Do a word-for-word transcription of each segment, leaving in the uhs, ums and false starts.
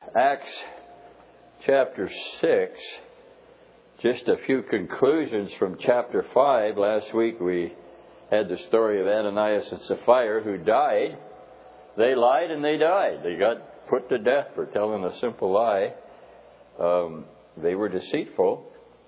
Acts chapter six, just a few conclusions from chapter five. Last week we had the story of Ananias and Sapphira who died. They lied and they died. They got put to death for telling a simple lie. Um, they were deceitful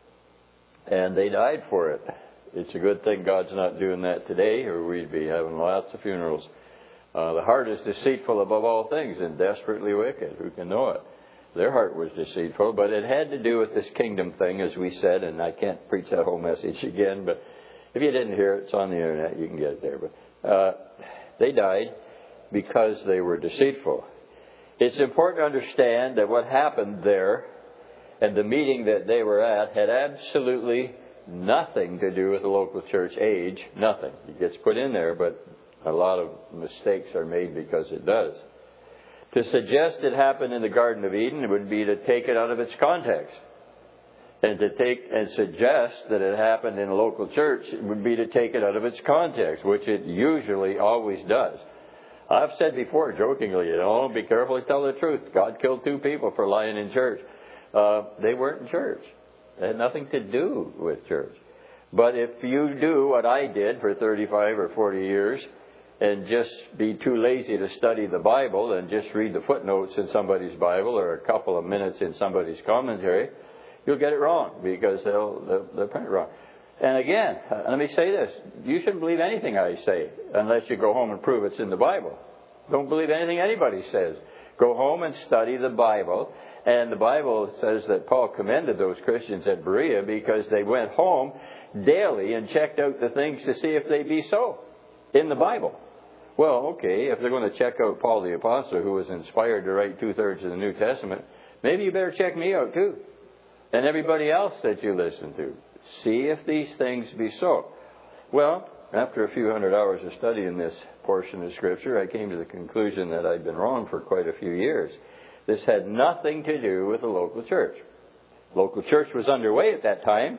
and they died for it. It's a good thing God's not doing that today, or we'd be having lots of funerals. Uh, the heart is deceitful above all things and desperately wicked. Who can know it? Their heart was deceitful, but it had to do with this kingdom thing, as we said, and I can't preach that whole message again, but if you didn't hear it, it's on the internet. You can get it there. But uh, they died because they were deceitful. It's important to understand that what happened there and the meeting that they were at had absolutely nothing to do with the local church age. Nothing. It gets put in there, but a lot of mistakes are made because it does. To suggest it happened in the Garden of Eden would be to take it out of its context. And to take and suggest that it happened in a local church would be to take it out of its context, which it usually always does. I've said before, jokingly, you know, be careful to tell the truth. God killed two people for lying in church. Uh, they weren't in church. It had nothing to do with church. But if you do what I did for thirty-five or forty years, and just be too lazy to study the Bible and just read the footnotes in somebody's Bible or a couple of minutes in somebody's commentary, you'll get it wrong because they'll, they'll, they'll print it wrong. And again, let me say this. You shouldn't believe anything I say unless you go home and prove it's in the Bible. Don't believe anything anybody says. Go home and study the Bible. And the Bible says that Paul commended those Christians at Berea because they went home daily and checked out the things to see if they be so in the Bible. Well, okay, if they're going to check out Paul the Apostle, who was inspired to write two-thirds of the New Testament, maybe you better check me out too. And everybody else that you listen to. See if these things be so. Well, after a few hundred hours of studying this portion of Scripture, I came to the conclusion that I'd been wrong for quite a few years. This had nothing to do with the local church. Local church was underway at that time,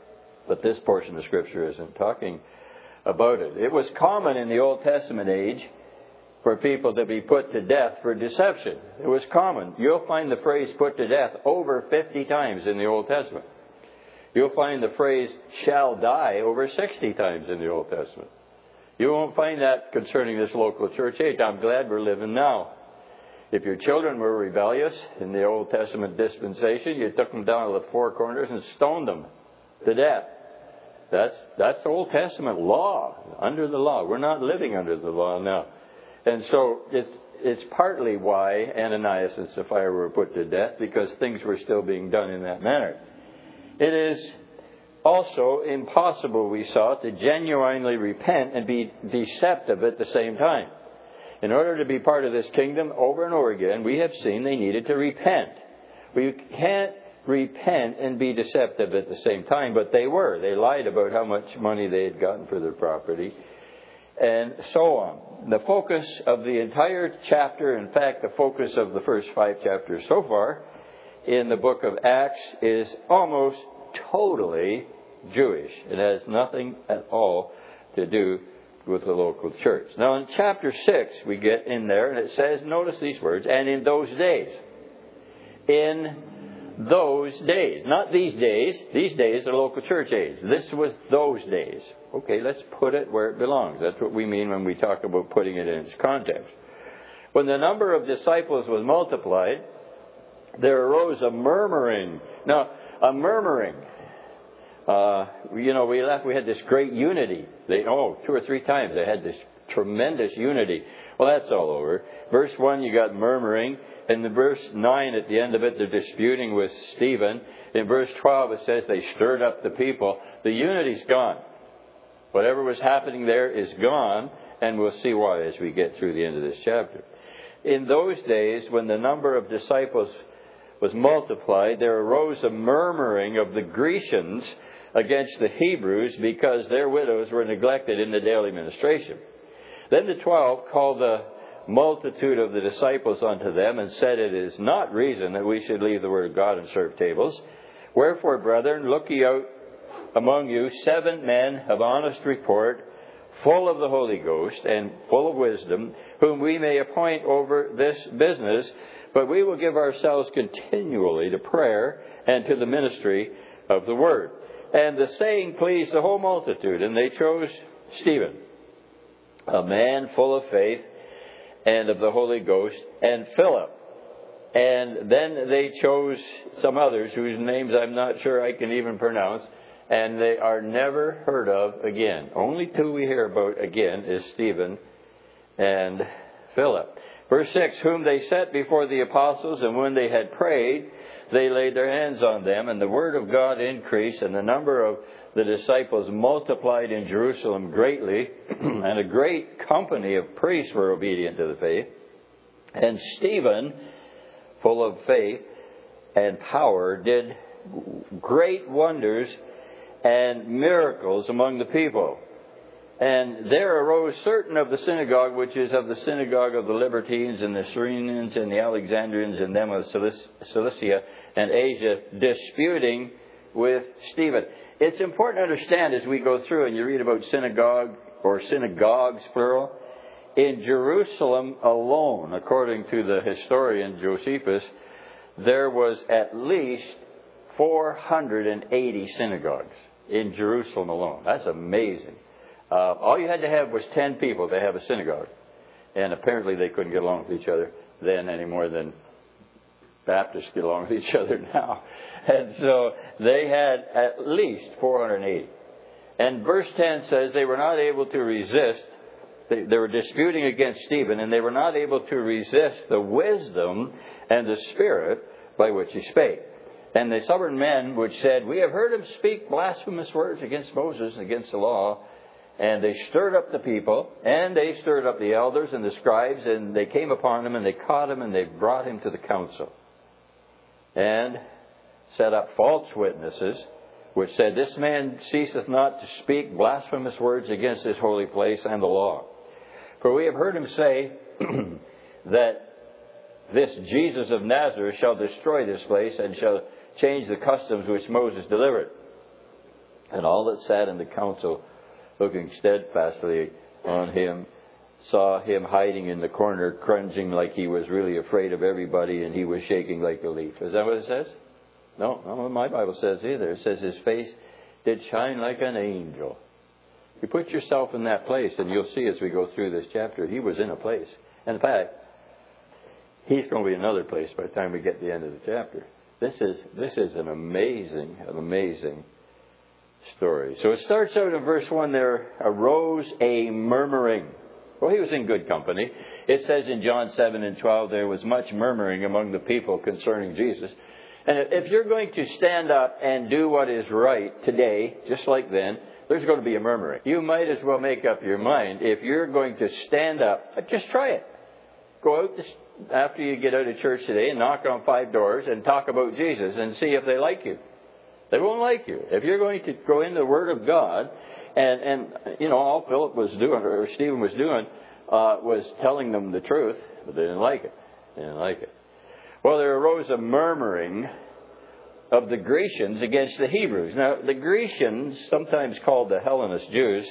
but this portion of Scripture isn't talking about it. It was common in the Old Testament age for people to be put to death for deception. It was common. You'll find the phrase put to death over fifty times in the Old Testament. You'll find the phrase shall die over sixty times in the Old Testament. You won't find that concerning this local church age. I'm glad we're living now. If your children were rebellious in the Old Testament dispensation, you took them down to the four corners and stoned them to death. That's that's Old Testament law, under the law. We're not living under the law now. And so it's it's partly why Ananias and Sapphira were put to death, because things were still being done in that manner. It is also impossible, we saw, to genuinely repent and be deceptive at the same time. In order to be part of this kingdom, over and over again, we have seen they needed to repent. We can't repent and be deceptive at the same time, but they were. They lied about how much money they had gotten for their property, and so on. The focus of the entire chapter, in fact, the focus of the first five chapters so far in the book of Acts, is almost totally Jewish. It has nothing at all to do with the local church. Now in chapter six we get in there and it says, notice these words, and in those days. In those days. Not these days. These days are local church age. This was those days. Okay, let's put it where it belongs. That's what we mean when we talk about putting it in its context. When the number of disciples was multiplied, there arose a murmuring. Now, a murmuring. Uh, you know, we left, we had this great unity. They, oh, two or three times they had this tremendous unity. Well, that's all over. Verse one, you got murmuring. In the verse nine, at the end of it, they're disputing with Stephen. In verse twelve, it says they stirred up the people. The unity's gone. Whatever was happening there is gone, and we'll see why as we get through the end of this chapter. In those days, when the number of disciples was multiplied, there arose a murmuring of the Grecians against the Hebrews because their widows were neglected in the daily ministration. Then the twelve called the multitude of the disciples unto them and said, it is not reason that we should leave the word of God and serve tables. Wherefore, brethren, look ye out among you seven men of honest report, full of the Holy Ghost and full of wisdom, whom we may appoint over this business. but we will give ourselves continually to prayer and to the ministry of the word. And the saying pleased the whole multitude, and they chose Stephen, a man full of faith and of the Holy Ghost, and Philip. And then they chose some others whose names I'm not sure I can even pronounce, and they are never heard of again. Only two we hear about again is Stephen and Philip. Verse six, whom they set before the apostles, and when they had prayed, they laid their hands on them, and the word of God increased, and the number of the disciples multiplied in Jerusalem greatly, and a great company of priests were obedient to the faith. And Stephen, full of faith and power, did great wonders and miracles among the people. And there arose certain of the synagogue, which is of the synagogue of the Libertines and the Cyrenians and the Alexandrians and them of Cilicia and Asia, disputing with Stephen. It's important to understand as we go through and you read about synagogue or synagogues, plural, in Jerusalem alone, according to the historian Josephus, there was at least four hundred eighty synagogues in Jerusalem alone. That's amazing. Uh, all you had to have was ten people to have a synagogue. And apparently they couldn't get along with each other then any more than Baptists get along with each other now. And so they had at least four hundred eighty. And verse ten says they were not able to resist. They, they were disputing against Stephen, and they were not able to resist the wisdom and the spirit by which he spake. And the stubborn men which said, we have heard him speak blasphemous words against Moses and against the law. And they stirred up the people, and they stirred up the elders and the scribes, and they came upon him, and they caught him, and they brought him to the council. And set up false witnesses, which said, this man ceaseth not to speak blasphemous words against this holy place and the law. For we have heard him say that this Jesus of Nazareth shall destroy this place, and shall change the customs which Moses delivered. And all that sat in the council, looking steadfastly on him, saw him hiding in the corner, cringing like he was really afraid of everybody, and he was shaking like a leaf. Is that what it says? No, not what my Bible says either. It says his face did shine like an angel. You put yourself in that place, and you'll see as we go through this chapter, he was in a place. And in fact, he's going to be in another place by the time we get to the end of the chapter. This is this is an amazing, an amazing story. So it starts out in verse one, there arose a murmuring. Well, he was in good company. It says in John seven and twelve, there was much murmuring among the people concerning Jesus. And if you're going to stand up and do what is right today, just like then, there's going to be a murmuring. You might as well make up your mind. If you're going to stand up, just try it. Go out after you get out of church today and knock on five doors and talk about Jesus and see if they like you. They won't like you. If you're going to go into the Word of God, and, and you know, all Philip was doing, or Stephen was doing, uh, was telling them the truth, but they didn't like it. They didn't like it. Well, there arose a murmuring of the Grecians against the Hebrews. Now, the Grecians, sometimes called the Hellenist Jews,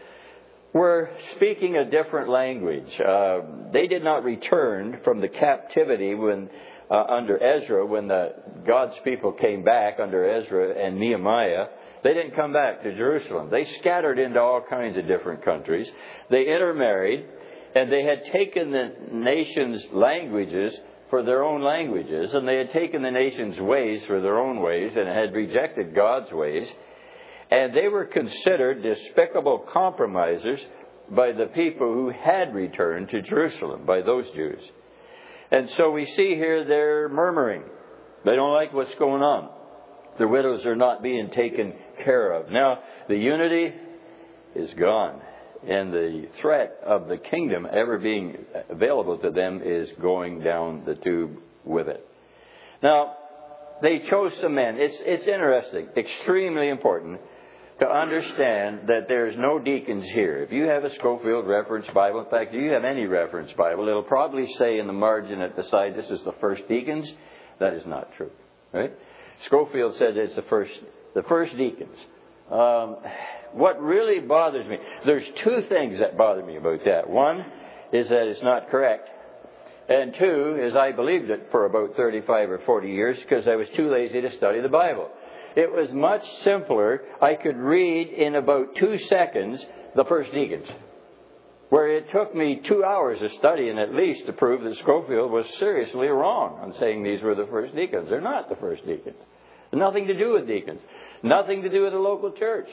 were speaking a different language. Uh, they did not return from the captivity when uh, under Ezra, when the God's people came back under Ezra and Nehemiah. They didn't come back to Jerusalem. They scattered into all kinds of different countries. They intermarried, and they had taken the nation's languages for their own languages, and they had taken the nation's ways for their own ways, and had rejected God's ways. And they were considered despicable compromisers by the people who had returned to Jerusalem, by those Jews. And so we see here they're murmuring. They don't like what's going on. The widows are not being taken care of. Now, the unity is gone. And the threat of the kingdom ever being available to them is going down the tube with it. Now, they chose some men. It's, it's interesting, extremely important to understand that there's no deacons here. If you have a Scofield Reference Bible, in fact, if you have any reference Bible, it'll probably say in the margin at the side, this is the first deacons. That is not true, right? Scofield said it's the first, the first deacons. Um, what really bothers me, there's two things that bother me about that. One is that it's not correct. And two is I believed it for about thirty-five or forty years because I was too lazy to study the Bible. It was much simpler. I could read in about two seconds the first deacons, where it took me two hours of studying at least to prove that Scofield was seriously wrong on saying these were the first deacons. They're not the first deacons. Nothing to do with deacons. Nothing to do with the local church.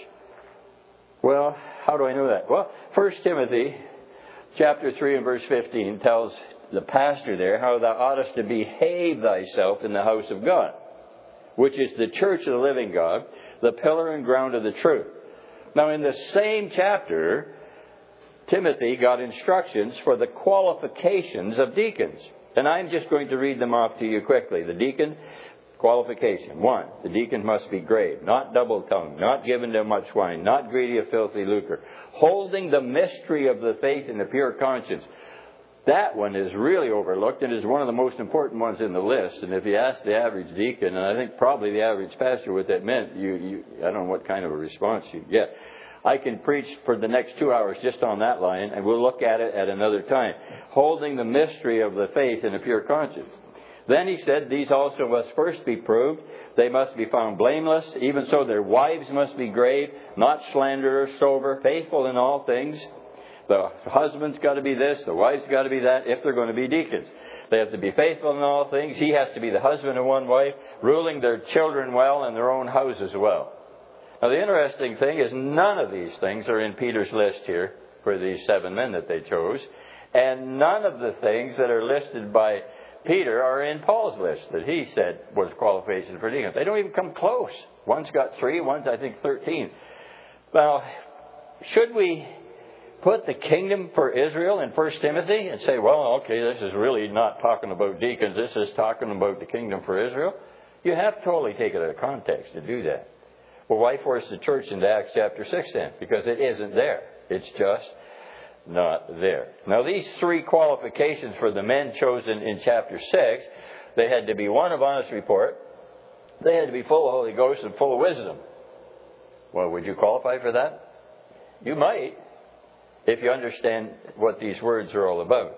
Well, how do I know that? Well, First Timothy chapter three and verse fifteen tells the pastor there how thou oughtest to behave thyself in the house of God, which is the church of the living God, the pillar and ground of the truth. Now, in the same chapter, Timothy got instructions for the qualifications of deacons. And I'm just going to read them off to you quickly. The deacon qualification. One, the deacon must be grave, not double-tongued, not given to much wine, not greedy of filthy lucre, holding the mystery of the faith in a pure conscience. That one is really overlooked and is one of the most important ones in the list. And if you ask the average deacon, and I think probably the average pastor what that meant, you, you I don't know what kind of a response you get. I can preach for the next two hours just on that line, and we'll look at it at another time. Holding the mystery of the faith in a pure conscience. Then he said, these also must first be proved. They must be found blameless. Even so, their wives must be grave, not slanderers, sober, faithful in all things. The husband's got to be this, the wife's got to be that, if they're going to be deacons. They have to be faithful in all things. He has to be the husband of one wife, ruling their children well and their own house as well. Now, the interesting thing is none of these things are in Peter's list here for these seven men that they chose. And none of the things that are listed by Peter are in Paul's list that he said was qualifications for deacons. They don't even come close. One's got three, one's, I think, thirteen. Now, should we put the kingdom for Israel in First Timothy and say, well, okay, this is really not talking about deacons. This is talking about the kingdom for Israel? You have to totally take it out of context to do that. Well, why force the church into Acts chapter six then? Because it isn't there. It's just not there. Now, these three qualifications for the men chosen in chapter six, they had to be one of honest report. They had to be full of Holy Ghost and full of wisdom. Well, would you qualify for that? You might, if you understand what these words are all about.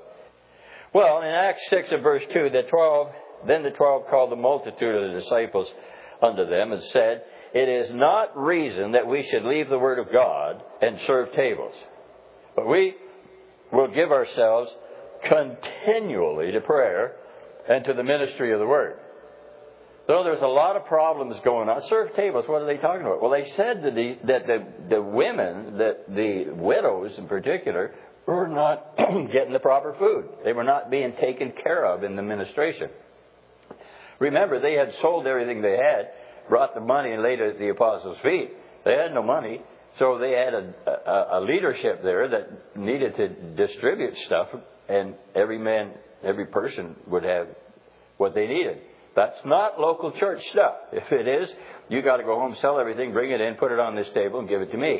Well, in Acts six and verse two, the twelve, then the twelve called the multitude of the disciples unto them and said, it is not reason that we should leave the word of God and serve tables, but we will give ourselves continually to prayer and to the ministry of the word. So there's a lot of problems going on. Serve tables, what are they talking about? Well, they said that the, that the, the women, that the widows in particular, were not getting the proper food. They were not being taken care of in the ministration. Remember, they had sold everything they had, brought the money and laid it at the apostles' feet. They had no money, so they had a, a, a leadership there that needed to distribute stuff, and every man, every person would have what they needed. That's not local church stuff. If it is, you got to go home, sell everything, bring it in, put it on this table, and give it to me.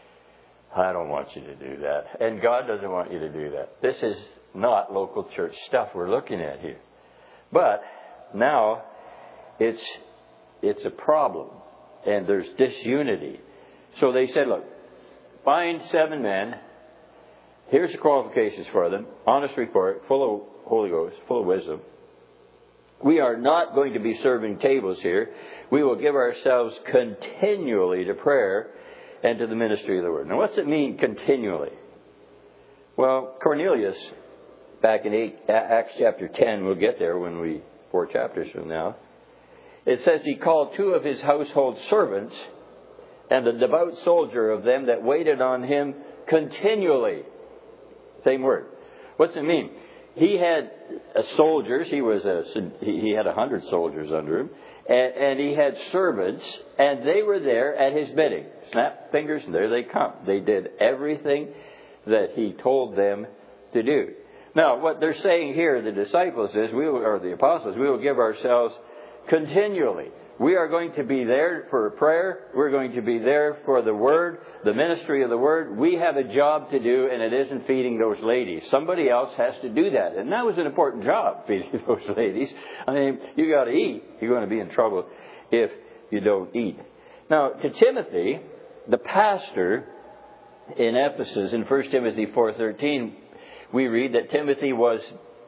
I don't want you to do that. And God doesn't want you to do that. This is not local church stuff we're looking at here. But now it's it's a problem. And there's disunity. So they said, look, find seven men. Here's the qualifications for them. Honest report, full of Holy Ghost, full of wisdom. We are not going to be serving tables here. We will give ourselves continually to prayer and to the ministry of the word. Now, what's it mean continually? Well, Cornelius, back in eight, Acts chapter ten, we'll get there when we, four chapters from now. It says he called two of his household servants and a devout soldier of them that waited on him continually. Same word. What's it mean? He had uh, soldiers. He was a, he had a hundred soldiers under him, and, and he had servants, and they were there at his bidding. Snap fingers, and there they come. They did everything that he told them to do. Now, what they're saying here, the disciples is, we will, or the apostles, we will give ourselves continually. We are going to be there for prayer. We're going to be there for the Word, the ministry of the Word. We have a job to do, and it isn't feeding those ladies. Somebody else has to do that. And that was an important job, feeding those ladies. I mean, you got to eat. You're going to be in trouble if you don't eat. Now, to Timothy, the pastor in Ephesus, in First Timothy four thirteen, we read that Timothy was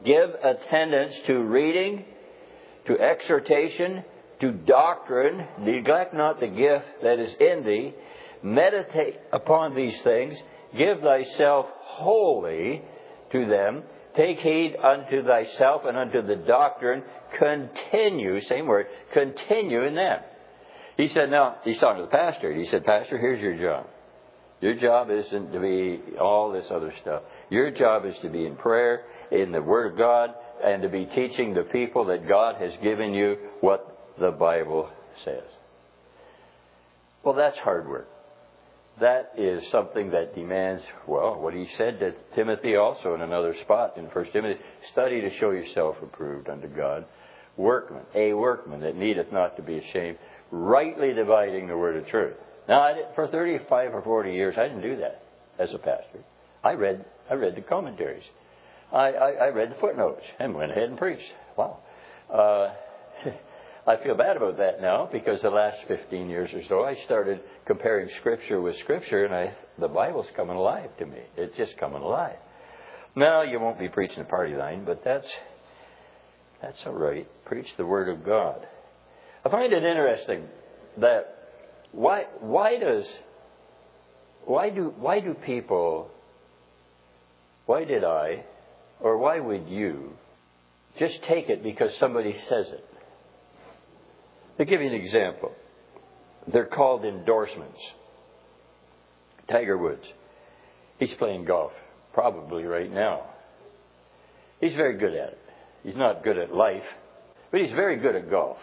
give attendance to reading, to exhortation, to doctrine. Neglect not the gift that is in thee. Meditate upon these things. Give thyself wholly to them. Take heed unto thyself and unto the doctrine. Continue, same word, continue in them. He said, now, he's talking to the pastor. He said, Pastor, here's your job. Your job isn't to be all this other stuff. Your job is to be in prayer, in the Word of God, and to be teaching the people that God has given you what the Bible says. Well, that's hard work. That is something that demands, well, what he said to Timothy also in another spot in First Timothy, study to show yourself approved unto God. Workman, a workman that needeth not to be ashamed, rightly dividing the word of truth. Now, I did, for thirty-five or forty years, I didn't do that as a pastor. I read I read the commentaries. I, I, I read the footnotes and went ahead and preached. Wow. Uh, I feel bad about that now because the last fifteen years or so, I started comparing Scripture with Scripture, and I, the Bible's coming alive to me. It's just coming alive. Now, you won't be preaching a party line, but that's that's all right. Preach the Word of God. I find it interesting that why why does why do why do people why did I or why would you just take it because somebody says it? I'll give you an example. They're called endorsements. Tiger Woods. He's playing golf, probably right now. He's very good at it. He's not good at life, but he's very good at golf.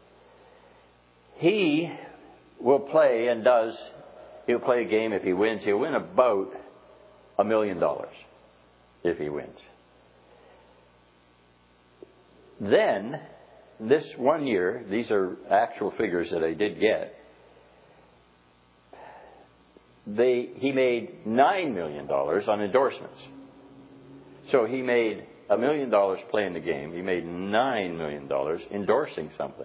He will play and does. He'll play a game. If he wins, he'll win about a million dollars if he wins. Then, this one year, these are actual figures that I did get, they, he made nine million dollars on endorsements. So he made a million dollars playing the game. He made nine million dollars endorsing something.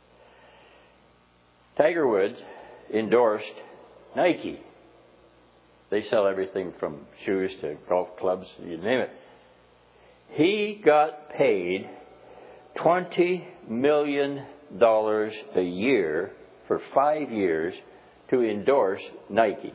Tiger Woods endorsed Nike. They sell everything from shoes to golf clubs, you name it. He got paid twenty million dollars a year for five years to endorse Nike.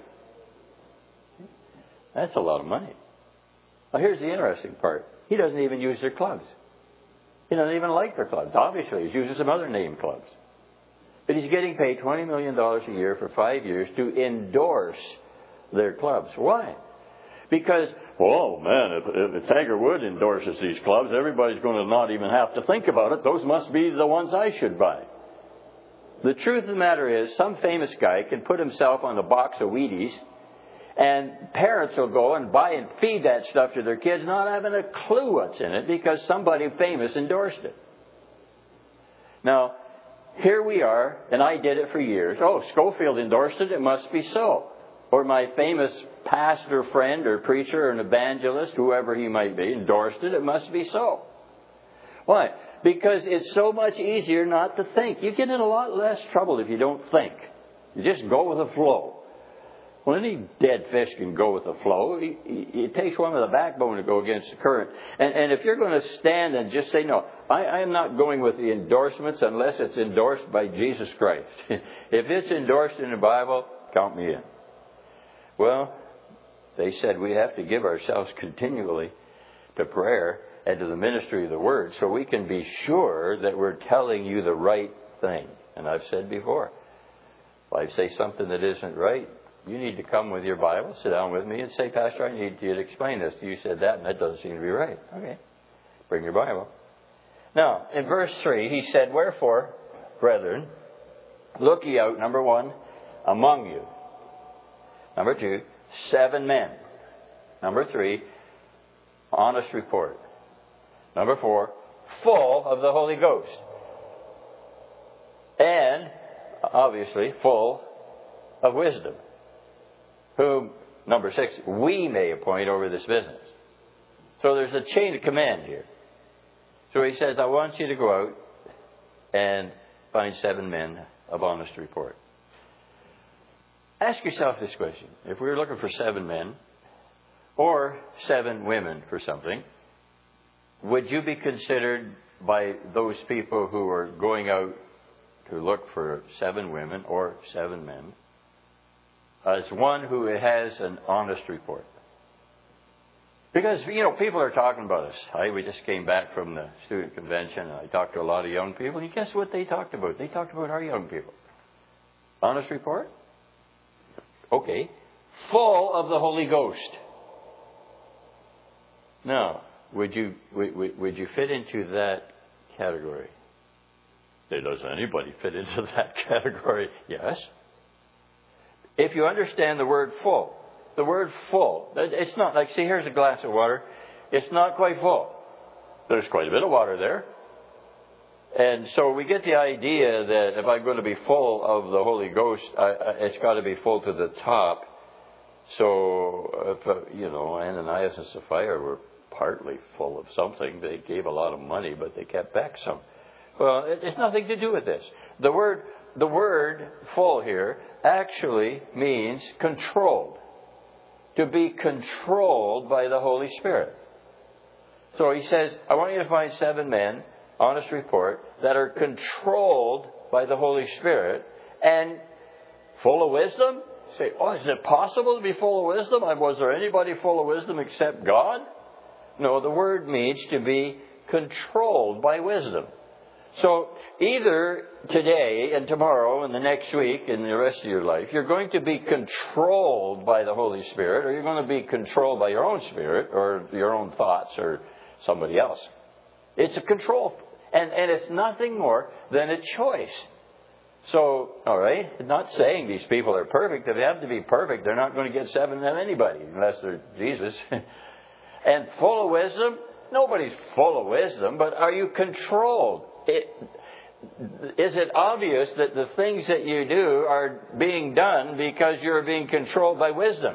That's a lot of money. Now, here's the interesting part. He doesn't even use their clubs. He doesn't even like their clubs. Obviously, he's using some other name clubs. But he's getting paid twenty million dollars a year for five years to endorse their clubs. Why? Because, oh man, if, if Tiger Woods endorses these clubs, everybody's going to not even have to think about it. Those must be the ones I should buy. The truth of the matter is, some famous guy can put himself on a box of Wheaties, and parents will go and buy and feed that stuff to their kids, not having a clue what's in it, because somebody famous endorsed it. Now, here we are, and I did it for years. Oh, Schofield endorsed it, it must be so. Or my famous pastor friend or preacher or an evangelist, whoever he might be, endorsed it, it must be so. Why? Because it's so much easier not to think. You get in a lot less trouble if you don't think. You just go with the flow. Well, any dead fish can go with the flow. It takes one with a backbone to go against the current. And, and if you're going to stand and just say, no, I, I am not going with the endorsements unless it's endorsed by Jesus Christ. If it's endorsed in the Bible, count me in. Well, they said we have to give ourselves continually to prayer and to the ministry of the Word so we can be sure that we're telling you the right thing. And I've said before, if I say something that isn't right, you need to come with your Bible, sit down with me and say, Pastor, I need you to explain this. You said that and that doesn't seem to be right. Okay, bring your Bible. Now, in verse three, he said, wherefore, brethren, look ye out, number one, among you. Number two, seven men. Number three, honest report. Number four, full of the Holy Ghost. And, obviously, full of wisdom. Whom, number six, we may appoint over this business. So there's a chain of command here. So he says, I want you to go out and find seven men of honest report. Ask yourself this question. If we were looking for seven men or seven women for something, would you be considered by those people who are going out to look for seven women or seven men as one who has an honest report? Because, you know, people are talking about us. I, we just came back from the student convention, and I talked to a lot of young people, and guess what they talked about? They talked about our young people. Honest report? Okay. Full of the Holy Ghost. Now, would you would, would you fit into that category? Does anybody fit into that category? Yes. If you understand the word full, the word full, it's not like, see, here's a glass of water. It's not quite full. There's quite a bit of water there. And so we get the idea that if I'm going to be full of the Holy Ghost, I, I, it's got to be full to the top. So, if, uh, you know, Ananias and Sapphira were partly full of something. They gave a lot of money, but they kept back some. Well, it, it's nothing to do with this. The word, the word full here actually means controlled. To be controlled by the Holy Spirit. So he says, I want you to find seven men, honest report, that are controlled by the Holy Spirit and full of wisdom. Say, oh, is it possible to be full of wisdom? Was there anybody full of wisdom except God? No, the word means to be controlled by wisdom. So either today and tomorrow and the next week and the rest of your life, you're going to be controlled by the Holy Spirit, or you're going to be controlled by your own spirit or your own thoughts or somebody else. It's a control. And, and it's nothing more than a choice. So, all right, not saying these people are perfect. If they have to be perfect, they're not going to get seven of anybody unless they're Jesus. And full of wisdom? Nobody's full of wisdom, but are you controlled? It, is it obvious that the things that you do are being done because you're being controlled by wisdom?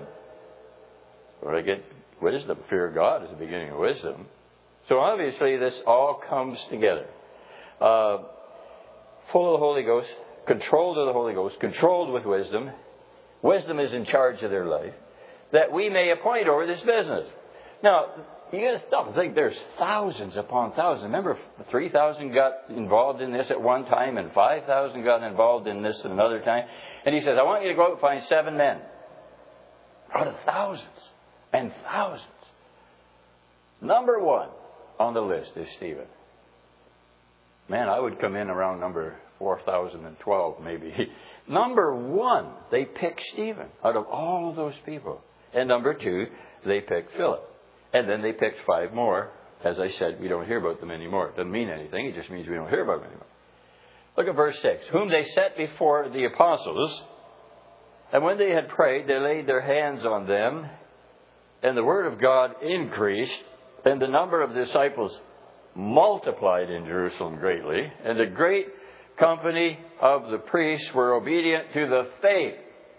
Or I get wisdom. Fear of God is the beginning of wisdom. So obviously this all comes together. Uh, full of the Holy Ghost, controlled of the Holy Ghost, controlled with wisdom. Wisdom is in charge of their life. That we may appoint over this business. Now, you got to stop and think there's thousands upon thousands. Remember, three thousand got involved in this at one time, and five thousand got involved in this at another time. And he says, I want you to go out and find seven men. Out of thousands and thousands. Number one on the list is Stephen. Man, I would come in around number four thousand twelve maybe. Number one, they picked Stephen out of all of those people. And number two, they picked Philip. And then they picked five more. As I said, we don't hear about them anymore. It doesn't mean anything. It just means we don't hear about them anymore. Look at verse six. Whom they set before the apostles. And when they had prayed, they laid their hands on them. And the word of God increased. And the number of disciples multiplied in Jerusalem greatly. And the great company of the priests were obedient to the faith.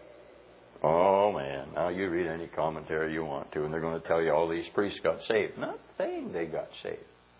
Oh, man. Now you read any commentary you want to, and they're going to tell you all these priests got saved. Not saying they got saved.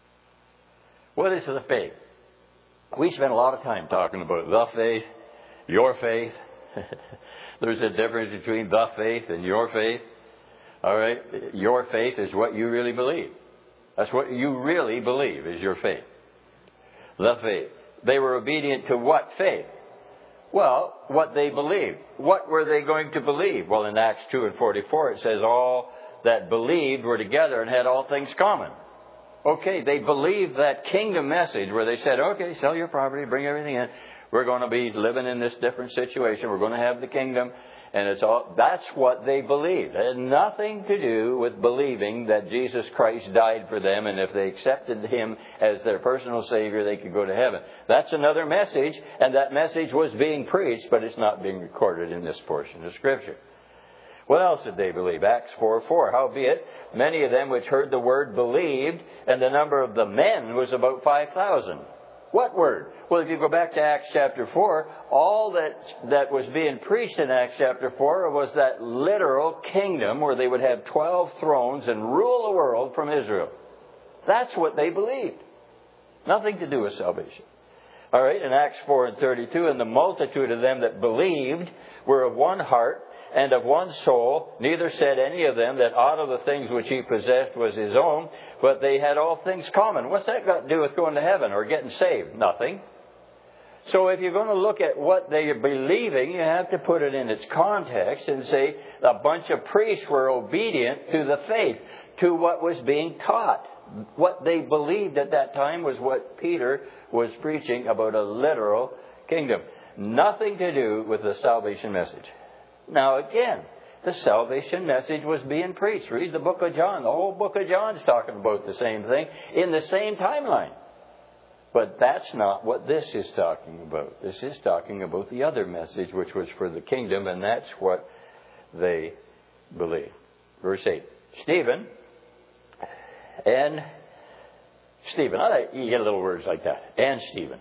What is the faith? We spend a lot of time talking about the faith, your faith. There's a difference between the faith and your faith. All right? Your faith is what you really believe. That's what you really believe is your faith. The faith. They were obedient to what faith? Well, what they believed. What were they going to believe? Well, in Acts two and forty-four, it says all that believed were together and had all things common. Okay, they believed that kingdom message where they said, okay, sell your property, bring everything in. We're going to be living in this different situation. We're going to have the kingdom. And it's all, that's what they believed. It had nothing to do with believing that Jesus Christ died for them, and if they accepted Him as their personal Savior, they could go to heaven. That's another message, and that message was being preached, but it's not being recorded in this portion of Scripture. What else did they believe? Acts four four. Howbeit, many of them which heard the word believed, and the number of the men was about five thousand. What word? Well, if you go back to Acts chapter four, all that, that was being preached in Acts chapter four was that literal kingdom where they would have twelve thrones and rule the world from Israel. That's what they believed. Nothing to do with salvation. All right, in Acts four and thirty-two, and the multitude of them that believed were of one heart and of one soul. Neither said any of them that aught of the things which he possessed was his own, but they had all things common. What's that got to do with going to heaven or getting saved? Nothing. So if you're going to look at what they are believing, you have to put it in its context and say a bunch of priests were obedient to the faith, to what was being taught. What they believed at that time was what Peter was preaching about, a literal kingdom. Nothing to do with the salvation message. Now again, the salvation message was being preached. Read the book of John. The whole book of John is talking about the same thing in the same timeline. But that's not what this is talking about. This is talking about the other message, which was for the kingdom, and that's what they believe. Verse eight. Stephen and Stephen. I like, you get little words like that. And Stephen.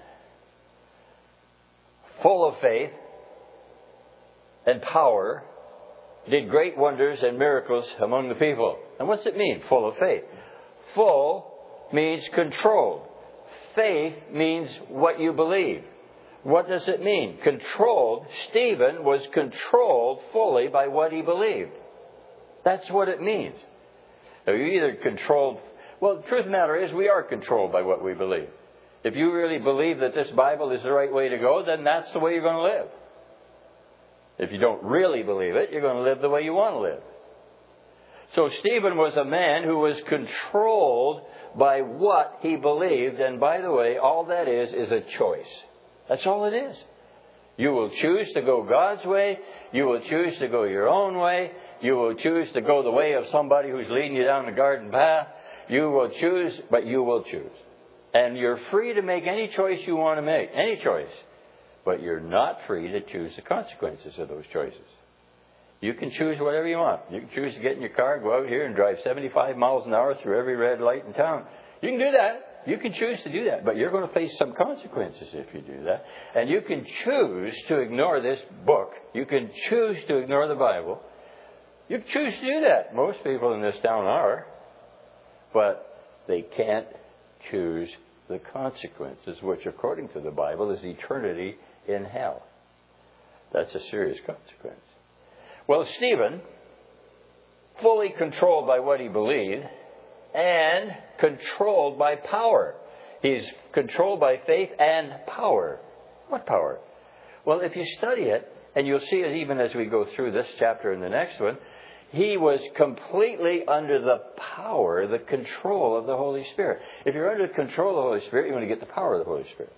Full of faith and power, did great wonders and miracles among the people. And what's it mean, full of faith? Full means controlled. Faith means what you believe. What does it mean? Controlled. Stephen was controlled fully by what he believed. That's what it means. Now, you're either controlled... Well, the truth of the matter is we are controlled by what we believe. If you really believe that this Bible is the right way to go, then that's the way you're going to live. If you don't really believe it, you're going to live the way you want to live. So Stephen was a man who was controlled by what he believed. And by the way, all that is is a choice. That's all it is. You will choose to go God's way. You will choose to go your own way. You will choose to go the way of somebody who's leading you down the garden path. You will choose, but you will choose. And you're free to make any choice you want to make. Any choice. But you're not free to choose the consequences of those choices. You can choose whatever you want. You can choose to get in your car, go out here and drive seventy-five miles an hour through every red light in town. You can do that. You can choose to do that. But you're going to face some consequences if you do that. And you can choose to ignore this book. You can choose to ignore the Bible. You can choose to do that. Most people in this town are. But they can't choose the consequences, which according to the Bible is eternity in hell. That's a serious consequence. Well, Stephen, fully controlled by what he believed and controlled by power. He's controlled by faith and power. What power? Well, if you study it, and you'll see it even as we go through this chapter and the next one, he was completely under the power, the control of the Holy Spirit. If you're under the control of the Holy Spirit, you're going to get the power of the Holy Spirit.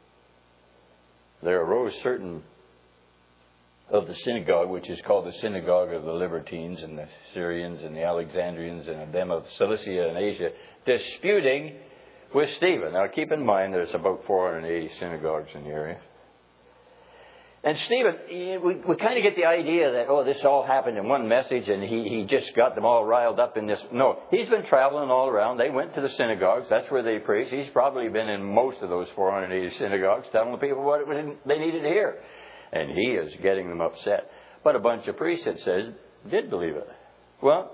There arose certain of the synagogue, which is called the synagogue of the Libertines and the Syrians and the Alexandrians and them of Cilicia and Asia, disputing with Stephen. Now keep in mind there's about four hundred eighty synagogues in the area. And Stephen, we, we kind of get the idea that, oh, this all happened in one message and he, he just got them all riled up in this. No, he's been traveling all around. They went to the synagogues. That's where they preached. He's probably been in most of those four hundred eighty synagogues telling the people what it, they needed to hear. And he is getting them upset. But a bunch of priests, it says, did believe it. Well,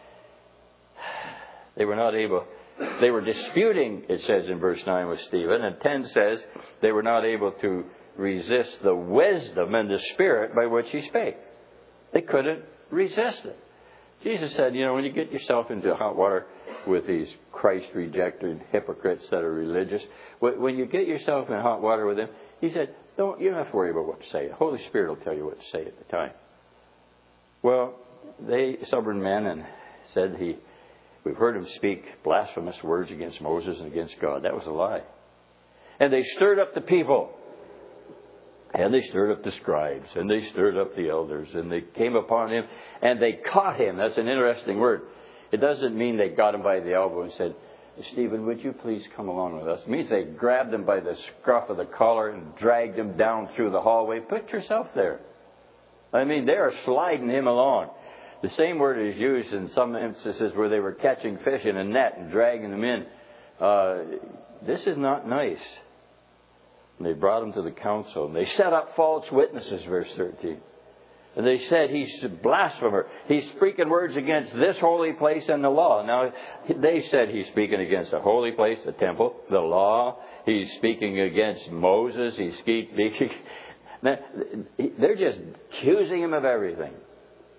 they were not able... They were disputing, it says in verse nine, with Stephen. And ten says they were not able to resist the wisdom and the spirit by which he spake. They couldn't resist it. Jesus said, you know, when you get yourself into hot water with these Christ-rejected hypocrites that are religious, when you get yourself in hot water with them, he said, don't, you don't have to worry about what to say. The Holy Spirit will tell you what to say at the time. Well, they, stubborn men, and said he, we've heard him speak blasphemous words against Moses and against God. That was a lie. And they stirred up the people. And they stirred up the scribes, and they stirred up the elders, and they came upon him, and they caught him. That's an interesting word. It doesn't mean they got him by the elbow and said, Stephen, would you please come along with us? It means they grabbed him by the scruff of the collar and dragged him down through the hallway. Put yourself there. I mean, they are sliding him along. The same word is used in some instances where they were catching fish in a net and dragging them in. Uh, this is not nice. And they brought him to the council. And they set up false witnesses, verse thirteen. And they said he's a blasphemer. He's speaking words against this holy place and the law. Now, they said he's speaking against the holy place, the temple, the law. He's speaking against Moses. He's speaking... They're just accusing him of everything.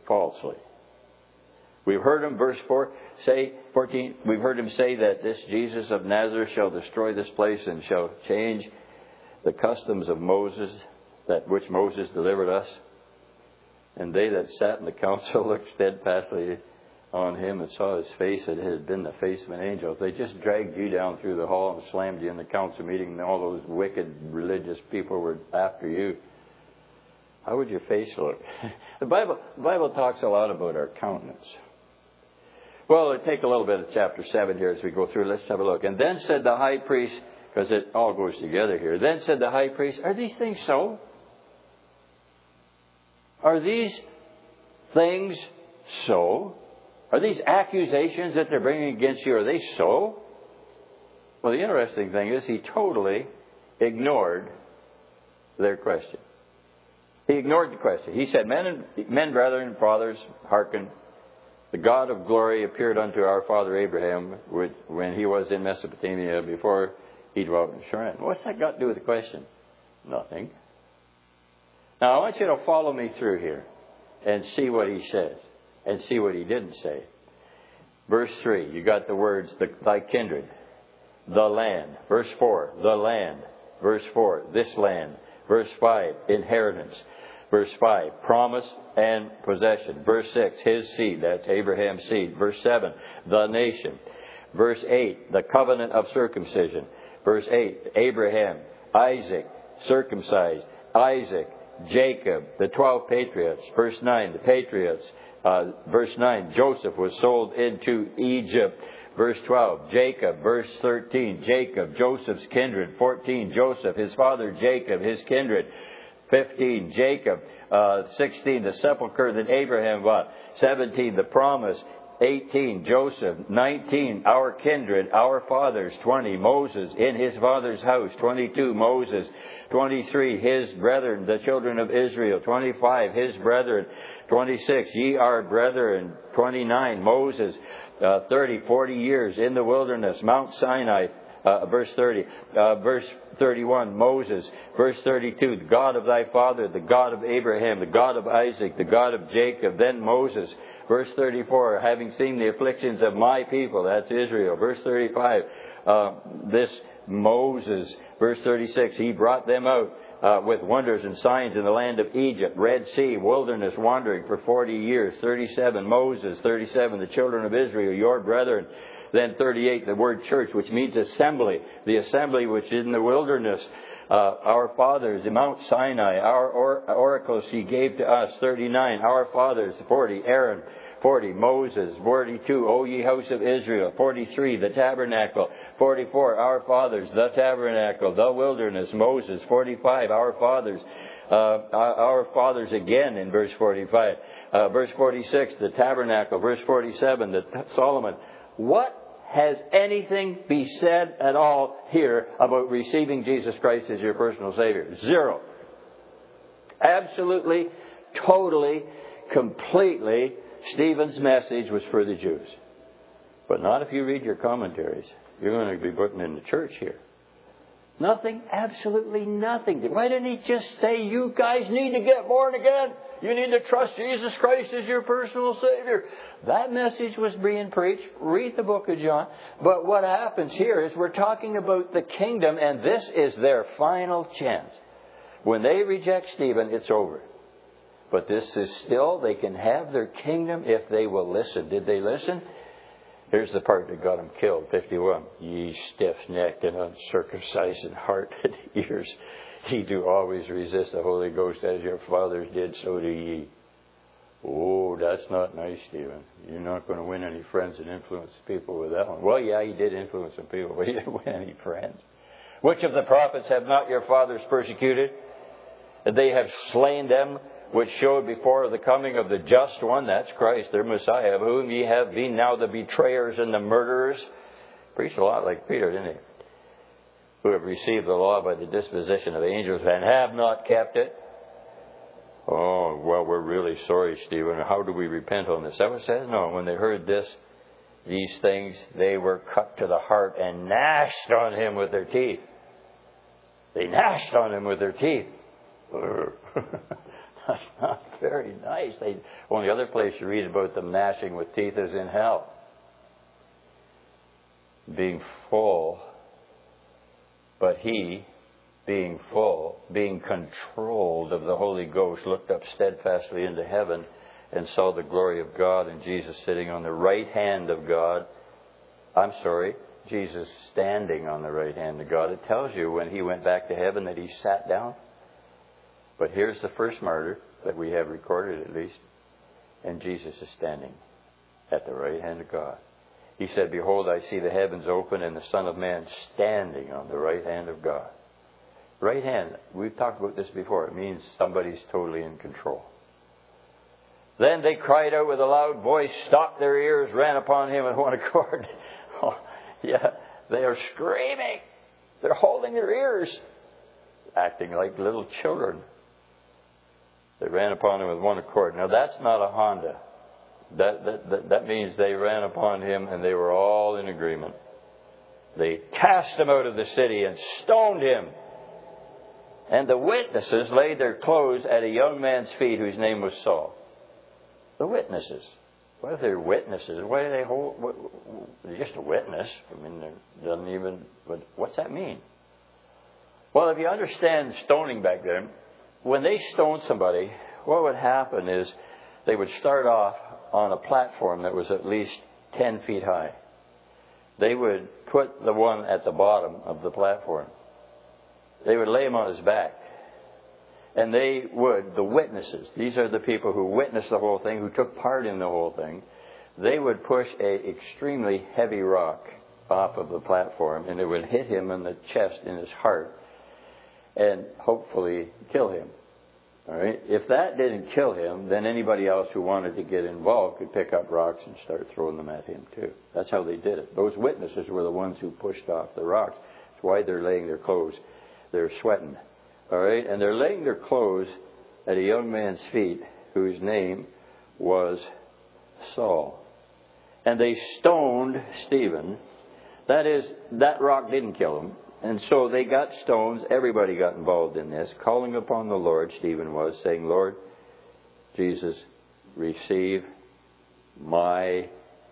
falsely. We've heard him, verse four, say, fourteen, we've heard him say that this Jesus of Nazareth shall destroy this place and shall change the customs of Moses, that which Moses delivered us. And they that sat in the council looked steadfastly on him and saw his face, and it had been the face of an angel. If they just dragged you down through the hall and slammed you in the council meeting and all those wicked religious people were after you, how would your face look? The Bible, the Bible talks a lot about our countenance. Well, we'll take a little bit of chapter seven here as we go through. Let's have a look. And then said the high priest, because it all goes together here. Then said the high priest, are these things so? Are these things so? Are these accusations that they're bringing against you, are they so? Well, the interesting thing is he totally ignored their question. He ignored the question. He said, Men, and, men, brethren, fathers, hearken. The God of glory appeared unto our father Abraham when he was in Mesopotamia before he dwelt in Haran. What's that got to do with the question? Nothing. Now, I want you to follow me through here and see what he says and see what he didn't say. Verse three, you got the words, the, thy kindred, the land. Verse four, the land. Verse four, this land. Verse five, inheritance. Verse five, promise and possession. Verse six, his seed. That's Abraham's seed. Verse seven, the nation. Verse eight, the covenant of circumcision. Verse eight, Abraham, Isaac, circumcised. Isaac, Jacob, the twelve patriarchs. Verse nine, the patriots. Uh, verse nine, Joseph was sold into Egypt. Verse twelve, Jacob. Verse thirteen, Jacob, Joseph's kindred. fourteen, Joseph, his father Jacob, his kindred. fifteen, Jacob. Uh, sixteen, the sepulchre that Abraham bought. seventeen, the promise. eighteen, Joseph. nineteen, our kindred, our fathers. twenty, Moses in his father's house. twenty-two, Moses. twenty-three, his brethren, the children of Israel. twenty-five, his brethren. twenty-six, ye are brethren. twenty-nine, Moses. Uh, thirty, forty years in the wilderness, Mount Sinai. Uh, verse thirty. Uh, verse thirty-one, Moses. Verse thirty-two, the God of thy father, the God of Abraham, the God of Isaac, the God of Jacob. Then Moses. Verse thirty-four, having seen the afflictions of my people, that's Israel. Verse thirty-five, uh, this Moses. Verse thirty-six, he brought them out uh, with wonders and signs in the land of Egypt, Red Sea, wilderness, wandering for forty years. thirty-seven, Moses. thirty-seven, the children of Israel, your brethren. Then thirty-eight, the word church, which means assembly. The assembly which is in the wilderness. Uh, our fathers, the Mount Sinai, our or- oracles he gave to us. thirty-nine, our fathers. forty, Aaron. forty, Moses. forty-two, O ye house of Israel. forty-three, the tabernacle. forty-four, our fathers, the tabernacle, the wilderness, Moses. forty-five, our fathers. Uh, our fathers again in verse forty-five. Uh, verse forty-six, the tabernacle. Verse forty-seven, the Solomon. What has anything be said at all here about receiving Jesus Christ as your personal Savior? Zero. Absolutely, totally, completely, Stephen's message was for the Jews. But not if you read your commentaries. You're going to be putting in the church here. Nothing, absolutely nothing. Why didn't he just say, you guys need to get born again? You need to trust Jesus Christ as your personal Savior. That message was being preached. Read the book of John. But what happens here is we're talking about the kingdom, and this is their final chance. When they reject Stephen, it's over. But this is still, they can have their kingdom if they will listen. Did they listen? Here's the part that got him killed, fifty-one. Ye stiff-necked and uncircumcised in heart and ears, ye do always resist the Holy Ghost as your fathers did, so do ye. Oh, that's not nice, Stephen. You're not going to win any friends and influence people with that one. Well, yeah, he did influence some people, but he didn't win any friends. Which of the prophets have not your fathers persecuted? That they have slain them which showed before the coming of the just one, that's Christ, their Messiah, of whom ye have been now the betrayers and the murderers. Preached a lot like Peter, didn't he? Who have received the law by the disposition of angels and have not kept it. Oh, well, we're really sorry, Stephen. How do we repent on this? That what it says? No, when they heard this, these things, they were cut to the heart and gnashed on him with their teeth. They gnashed on him with their teeth. That's not very nice. They, only other place you read about them gnashing with teeth is in hell. Being full, but he, being full, being controlled of the Holy Ghost, looked up steadfastly into heaven and saw the glory of God and Jesus sitting on the right hand of God. I'm sorry, Jesus standing on the right hand of God. It tells you when he went back to heaven that he sat down. But here's the first martyr that we have recorded at least. And Jesus is standing at the right hand of God. He said, behold, I see the heavens open and the Son of Man standing on the right hand of God. Right hand, we've talked about this before. It means somebody's totally in control. Then they cried out with a loud voice, stopped their ears, ran upon him with one accord. Oh, yeah, they are screaming. They're holding their ears, acting like little children. They ran upon him with one accord. Now that's not a Honda. That, that, that, that means they ran upon him and they were all in agreement. They cast him out of the city and stoned him. And the witnesses laid their clothes at a young man's feet whose name was Saul. The witnesses. What if they're witnesses? Why do they hold? What, they're just a witness. I mean, they doesn't even. What's that mean? Well, if you understand stoning back then, when they stoned somebody, what would happen is they would start off on a platform that was at least ten feet high. They would put the one at the bottom of the platform. They would lay him on his back. And they would, the witnesses, these are the people who witnessed the whole thing, who took part in the whole thing. They would push a extremely heavy rock off of the platform, and it would hit him in the chest, in his heart, and hopefully kill him. All right? If that didn't kill him, then anybody else who wanted to get involved could pick up rocks and start throwing them at him too. That's how they did it. Those witnesses were the ones who pushed off the rocks. That's why they're laying their clothes. They're sweating. All right? And they're laying their clothes at a young man's feet whose name was Saul. And they stoned Stephen. That is, that rock didn't kill him. And so they got stones. Everybody got involved in this. Calling upon the Lord, Stephen was, saying, Lord Jesus, receive my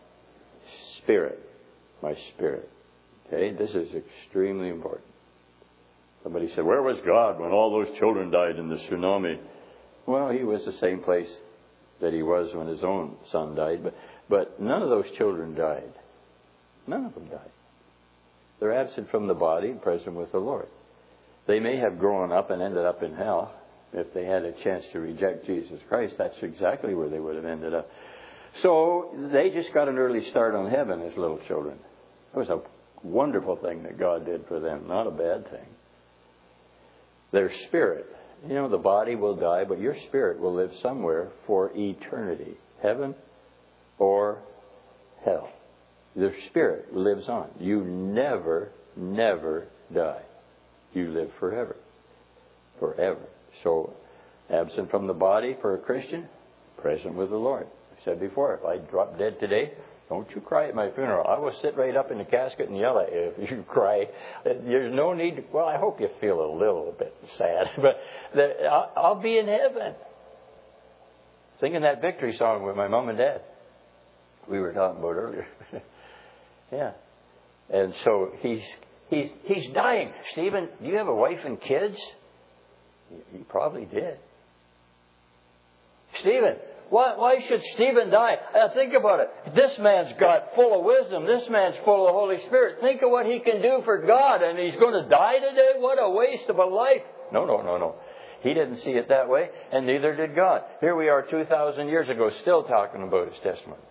spirit. My spirit. Okay? This is extremely important. Somebody said, where was God when all those children died in the tsunami? Well, he was the same place that he was when his own son died. But, but none of those children died. None of them died. They're absent from the body, present with the Lord. They may have grown up and ended up in hell. If they had a chance to reject Jesus Christ, that's exactly where they would have ended up. So they just got an early start on heaven as little children. It was a wonderful thing that God did for them, not a bad thing. Their spirit, you know, the body will die, but your spirit will live somewhere for eternity. Heaven or hell. Their spirit lives on. You never, never die. You live forever. Forever. So, absent from the body for a Christian, present with the Lord. I said before, if I drop dead today, don't you cry at my funeral. I will sit right up in the casket and yell at you if you cry. There's no need to, well, I hope you feel a little bit sad, but the, I'll, I'll be in heaven. Singing that victory song with my mom and dad. We were talking about earlier. Yeah. And so he's he's he's dying. Stephen, do you have a wife and kids? He, he probably did. Stephen, why why should Stephen die? Uh, think about it. This man's got full of wisdom. This man's full of the Holy Spirit. Think of what he can do for God, and he's going to die today? What a waste of a life. No, no, no, no. He didn't see it that way, and neither did God. Here we are two thousand years ago still talking about his testimony.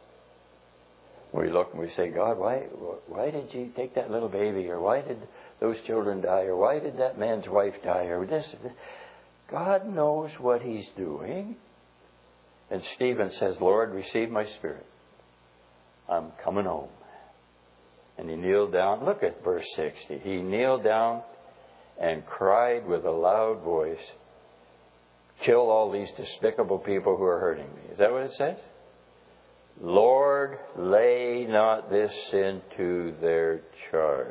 We look and we say, God, why why did you take that little baby? Or why did those children die? Or why did that man's wife die? Or this, this. God knows what he's doing. And Stephen says, Lord, receive my spirit. I'm coming home. And he kneeled down. Look at verse sixty. He kneeled down and cried with a loud voice, kill all these despicable people who are hurting me. Is that what it says? Lord, lay not this sin to their charge.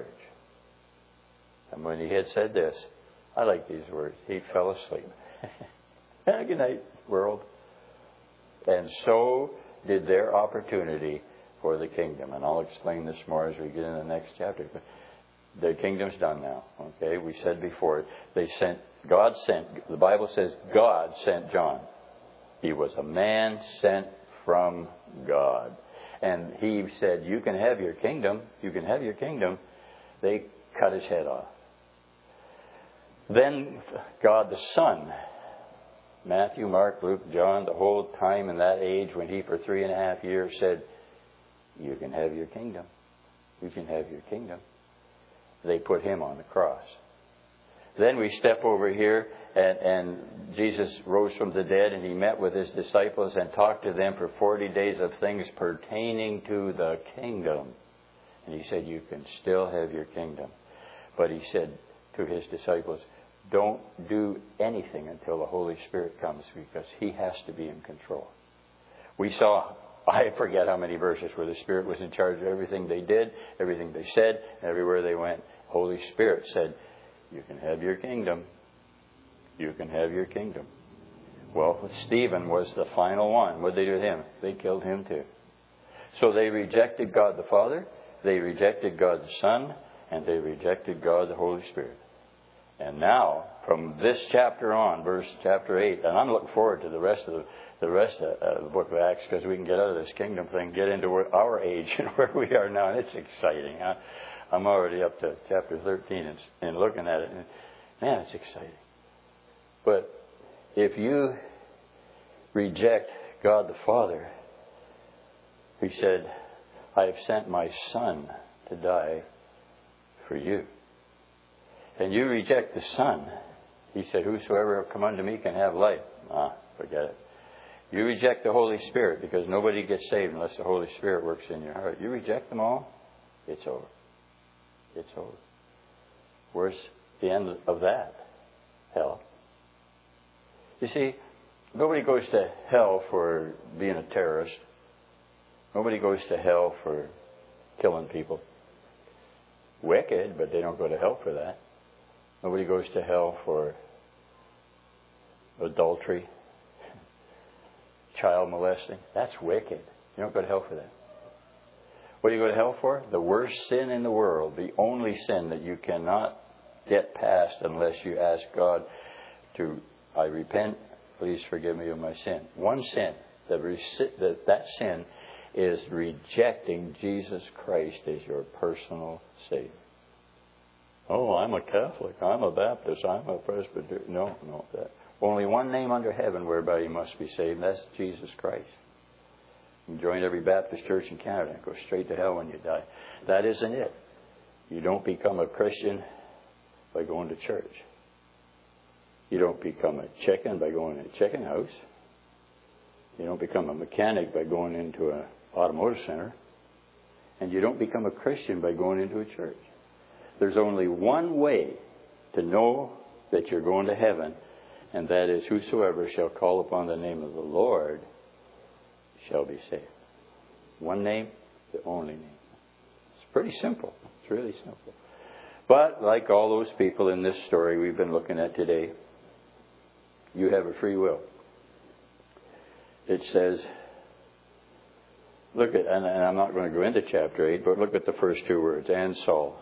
And when he had said this, I like these words, he fell asleep. Good night, world. And so did their opportunity for the kingdom. And I'll explain this more as we get in the next chapter. But the kingdom's done now. Okay, we said before, they sent, God sent, the Bible says God sent John. He was a man sent from God. And he said, you can have your kingdom. You can have your kingdom. They cut his head off. Then God the Son, Matthew, Mark, Luke, John, the whole time in that age when he for three and a half years said, you can have your kingdom. You can have your kingdom. They put him on the cross. Then we step over here and, and Jesus rose from the dead and he met with his disciples and talked to them for forty days of things pertaining to the kingdom. And he said, you can still have your kingdom. But he said to his disciples, don't do anything until the Holy Spirit comes, because he has to be in control. We saw, I forget how many verses where the Spirit was in charge of everything they did, everything they said, everywhere they went. Holy Spirit said, you can have your kingdom. You can have your kingdom. Well, Stephen was the final one. What did they do with him? They killed him too. So they rejected God the Father, they rejected God the Son, and they rejected God the Holy Spirit. And now, from this chapter on, verse chapter eight, and I'm looking forward to the rest of the, the rest of uh, the book of Acts, because we can get out of this kingdom thing, get into our age and where we are now, and it's exciting. Huh? I'm already up to chapter thirteen and, and looking at it, and man, it's exciting. But if you reject God the Father, He said, I have sent my Son to die for you. And you reject the Son. He said, whosoever will come unto me can have life. Ah, forget it. You reject the Holy Spirit, because nobody gets saved unless the Holy Spirit works in your heart. You reject them all, it's over. It's over. Where's the end of that? Hell. You see, nobody goes to hell for being a terrorist. Nobody goes to hell for killing people. Wicked, but they don't go to hell for that. Nobody goes to hell for adultery, child molesting. That's wicked. You don't go to hell for that. What do you go to hell for? The worst sin in the world, the only sin that you cannot get past unless you ask God to, I repent, please forgive me of my sin. One sin, that, that, that sin is rejecting Jesus Christ as your personal Savior. Oh, I'm a Catholic, I'm a Baptist, I'm a Presbyterian. No, no. That. Only one name under heaven whereby you must be saved, and that's Jesus Christ. You can join every Baptist church in Canada and go straight to hell when you die. That isn't it. You don't become a Christian by going to church. You don't become a chicken by going to a chicken house. You don't become a mechanic by going into an automotive center. And you don't become a Christian by going into a church. There's only one way to know that you're going to heaven, and that is, whosoever shall call upon the name of the Lord shall be saved. One name, the only name. It's pretty simple. It's really simple. But like all those people in this story we've been looking at today, you have a free will. It says, look at, and I'm not going to go into chapter eight, but look at the first two words, and Saul.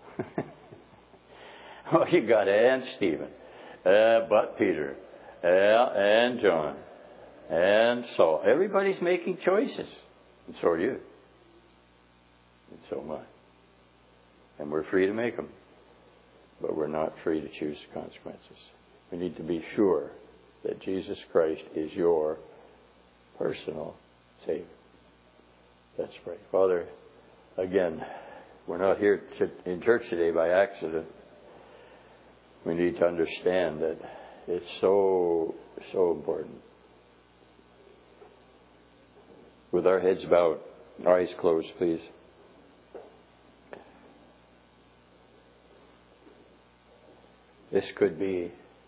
Well, you got and Stephen, uh, but Peter, uh, and John, and Saul. Everybody's making choices, and so are you, and so am I. And we're free to make them, but we're not free to choose the consequences. We need to be sure that Jesus Christ is your personal Savior. Let's pray. Father, again, we're not here to, in church today by accident. We need to understand that it's so, so important. With our heads bowed, our eyes closed, please. This could be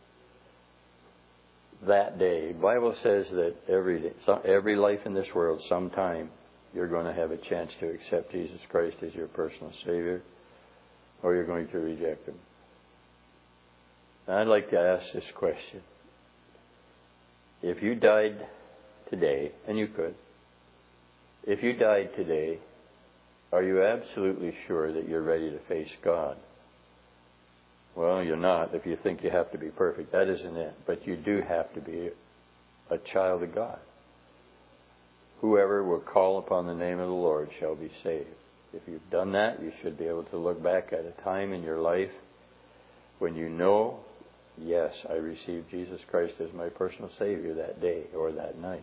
that day. The Bible says that every day, every life in this world, sometime, you're going to have a chance to accept Jesus Christ as your personal Savior, or you're going to reject Him. And I'd like to ask this question. if you died today, and you could, if you died today, are you absolutely sure that you're ready to face God? Well, you're not if you think you have to be perfect. That isn't it. But you do have to be a child of God. Whoever will call upon the name of the Lord shall be saved. If you've done that, you should be able to look back at a time in your life when you know, yes, I received Jesus Christ as my personal Savior that day or that night.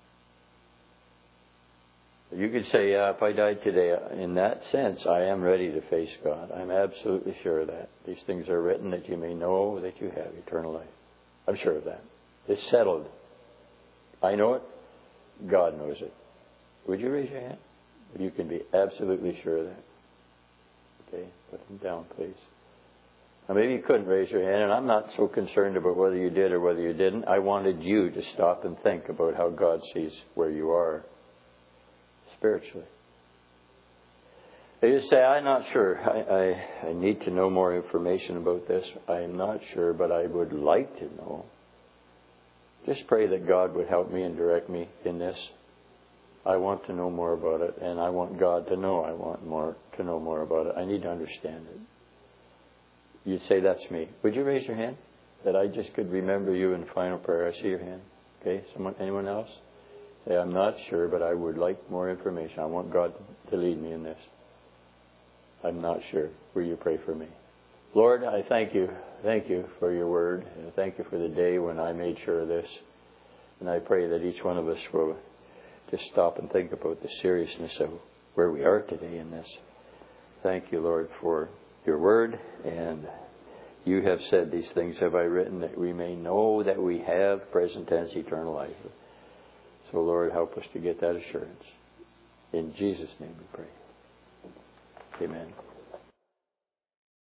You could say, yeah, if I died today, in that sense, I am ready to face God. I'm absolutely sure of that. These things are written that you may know that you have eternal life. I'm sure of that. It's settled. I know it. God knows it. Would you raise your hand? If you can be absolutely sure of that. Okay, put them down, please. Now, maybe you couldn't raise your hand, and I'm not so concerned about whether you did or whether you didn't. I wanted you to stop and think about how God sees where you are spiritually. They just say, I'm not sure. I, I, I need to know more information about this. I am not sure, but I would like to know. Just pray that God would help me and direct me in this. I want to know more about it, and I want God to know I want more to know more about it. I need to understand it. You'd say, that's me. Would you raise your hand? That I just could remember you in final prayer. I see your hand. Okay, someone, anyone else? Say, I'm not sure, but I would like more information. I want God to lead me in this. I'm not sure. Will you pray for me? Lord, I thank you. Thank you for your word. And thank you for the day when I made sure of this. And I pray that each one of us will just stop and think about the seriousness of where we are today in this. Thank you, Lord, for your word. And you have said, these things have I written, that we may know that we have present tense eternal life. So, Lord, help us to get that assurance. In Jesus' name we pray. Amen.